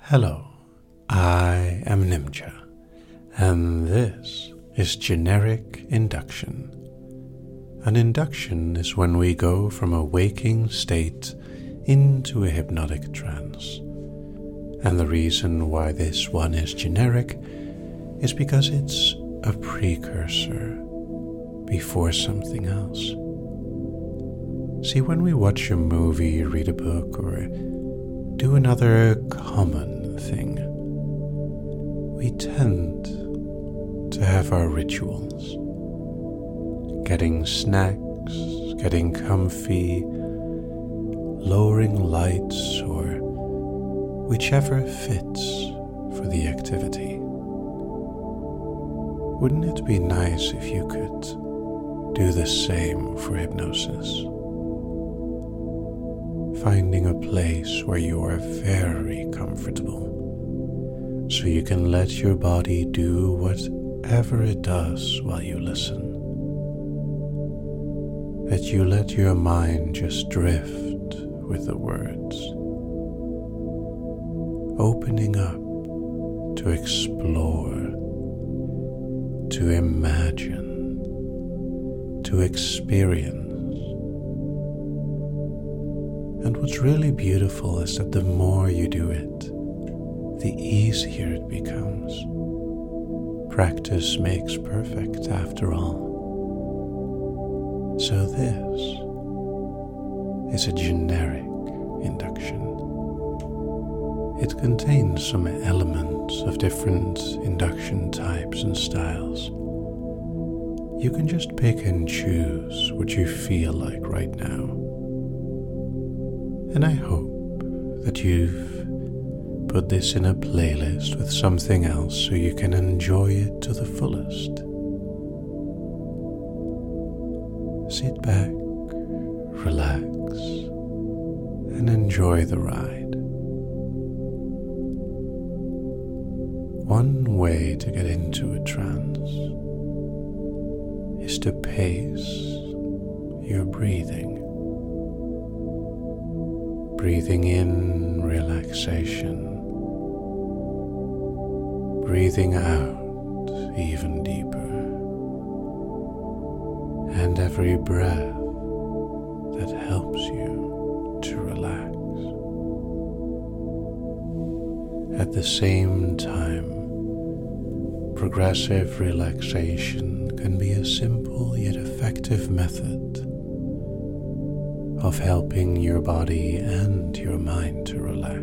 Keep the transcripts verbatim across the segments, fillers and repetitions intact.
Hello, I am Nimcha, and this is Generic Induction. An induction is when we go from a waking state into a hypnotic trance. And the reason why this one is generic is because it's a precursor before something else. See, when we watch a movie, read a book, or do another common thing, we tend to have our rituals. Getting snacks, getting comfy, lowering lights, or whichever fits for the activity. Wouldn't it be nice if you could do the same for hypnosis? Finding a place where you are very comfortable, so you can let your body do whatever it does while you listen. That you let your mind just drift with the words, opening up to explore, to imagine, to experience. And what's really beautiful is that the more you do it, the easier it becomes. Practice makes perfect, after all. So this is a generic induction. It contains some elements of different induction types and styles. You can just pick and choose what you feel like right now. And I hope that you've put this in a playlist with something else so you can enjoy it to the fullest. Sit back, relax, and enjoy the ride. One way to get into a trance is to pace your breathing. Breathing in relaxation, breathing out even deeper, and every breath that helps you to relax. At the same time, progressive relaxation can be a simple yet effective method of helping your body and your mind to relax.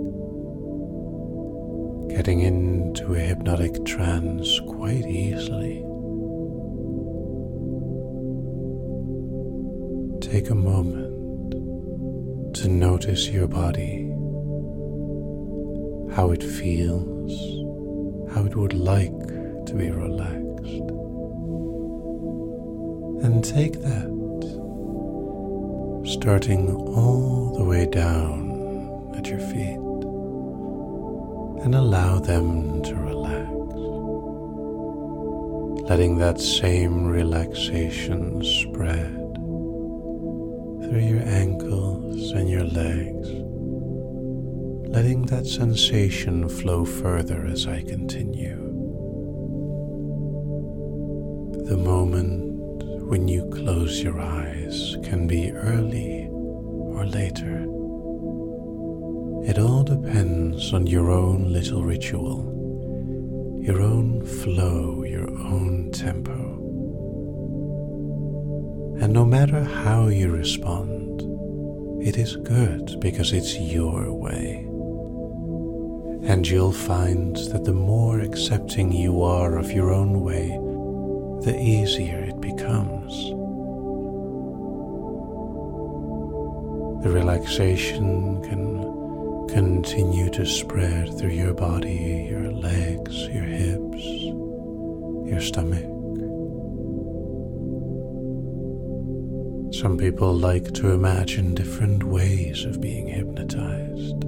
Getting into a hypnotic trance quite easily. Take a moment to notice your body, how it feels, how it would like to be relaxed. And take that, starting all the way down at your feet, and allow them to relax, letting that same relaxation spread through your ankles and your legs, letting that sensation flow further as I continue. The moment when you close your eyes can be early or later. It all depends on your own little ritual, your own flow, your own tempo. And no matter how you respond, it is good because it's your way. And you'll find that the more accepting you are of your own way, the easier it becomes. The relaxation can continue to spread through your body, your legs, your hips, your stomach. Some people like to imagine different ways of being hypnotized,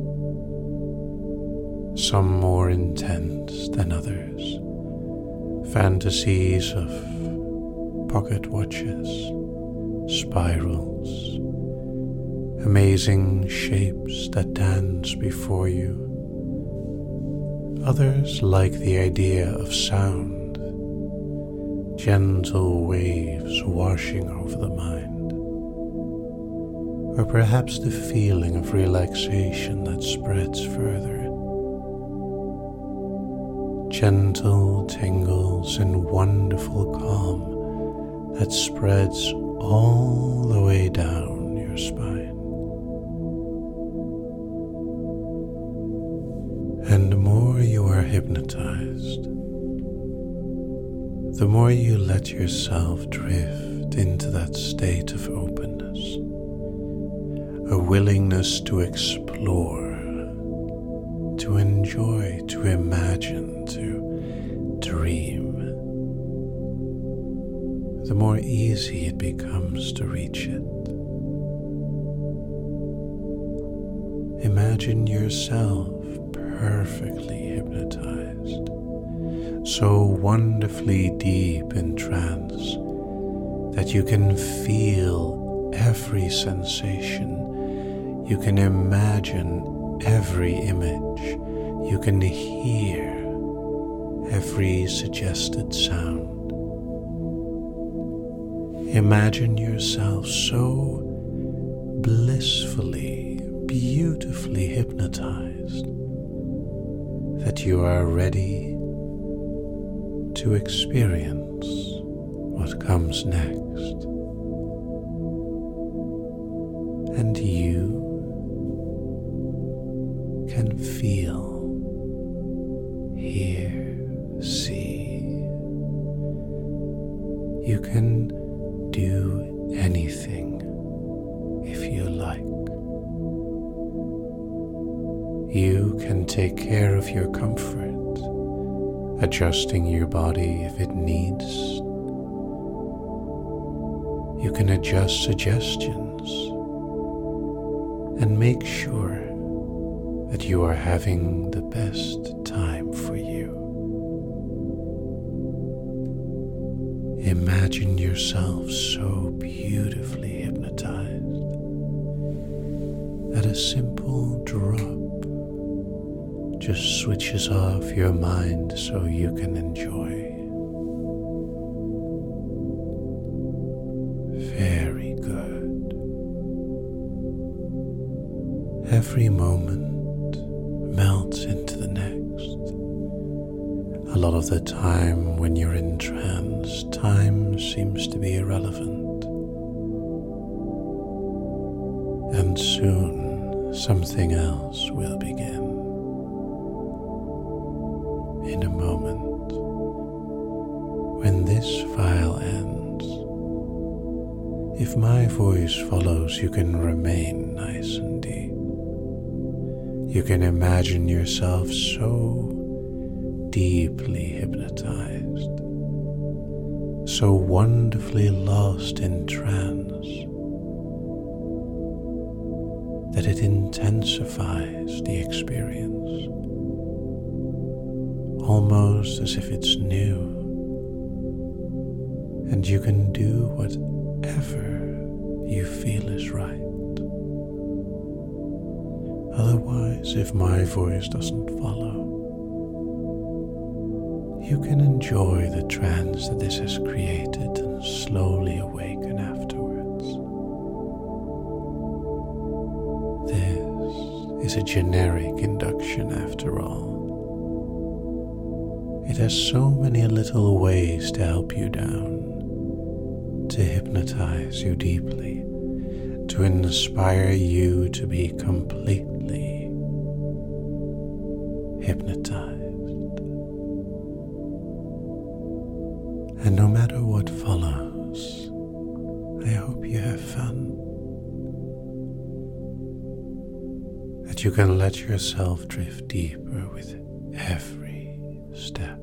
some more intense than others. Fantasies of pocket watches, spirals, amazing shapes that dance before you, Others like the idea of sound, gentle waves washing over the mind, or perhaps the feeling of relaxation that spreads further. Gentle tingles and wonderful calm that spreads all the way down your spine. And the more you are hypnotized, the more you let yourself drift into that state of openness, a willingness to explore, to enjoy, to imagine, to dream, the more easy it becomes to reach it. Imagine yourself perfectly hypnotized, so wonderfully deep in trance that you can feel every sensation, you can imagine every image, you can hear every suggested sound. Imagine yourself so blissfully, beautifully hypnotized that you are ready to experience what comes next. And you can feel, hear, see. You can do anything if you like. You can take care of your comfort, adjusting your body if it needs. You can adjust suggestions and make sure that you are having the best time for you. Imagine yourself so beautifully hypnotized that a simple drop just switches off your mind so you can enjoy. Very good. Every moment melts into the next. A lot of the time when you're in trance, time seems to be irrelevant. And soon something else will begin. In a moment, when this file ends, if my voice follows, you can remain nice and deep. You can imagine yourself so deeply hypnotized, so wonderfully lost in trance, that it intensifies the experience, almost as if it's new, and you can do whatever you feel is right. Otherwise, if my voice doesn't follow, you can enjoy the trance that this has created and slowly awaken afterwards. This is a generic induction after all. It has so many little ways to help you down, to hypnotize you deeply, to inspire you to be completely hypnotized. And no matter what follows, I hope you have fun, that you can let yourself drift deeper with every step.